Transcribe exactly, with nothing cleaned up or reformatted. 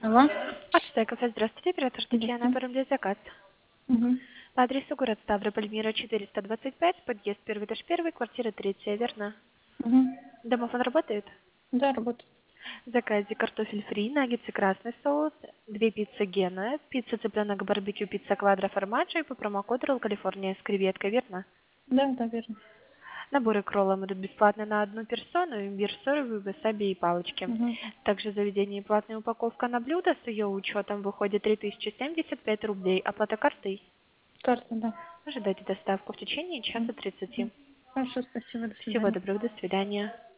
Алло. Почта кафе, здравствуйте, оператор Татьяна, Здравствуйте. оформляю заказ. Угу. По адресу город Ставрополь, Мира четыреста двадцать пять, подъезд первый этаж первый, квартира третья, верно? Угу. Домофон работает? Да, работает. В заказе картофель фри, наггетсы красный соус, две пиццы Гена, пицца цыпленок барбекю, пицца квадро формаджо и по промокоду Ролл Калифорния с креветкой, верно? Да, да, верно. Наборы к роллам идут бесплатно на одну персону, имбирь, соевый, васаби и палочки. Угу. Также в заведении платная упаковка на блюдо с ее учетом выходит три тысячи семьдесят пять рублей. Оплата картой? Карта, да. Ожидайте доставку в течение часа тридцати. Мгм. Хорошо, спасибо, до Всего свидания. доброго, до свидания.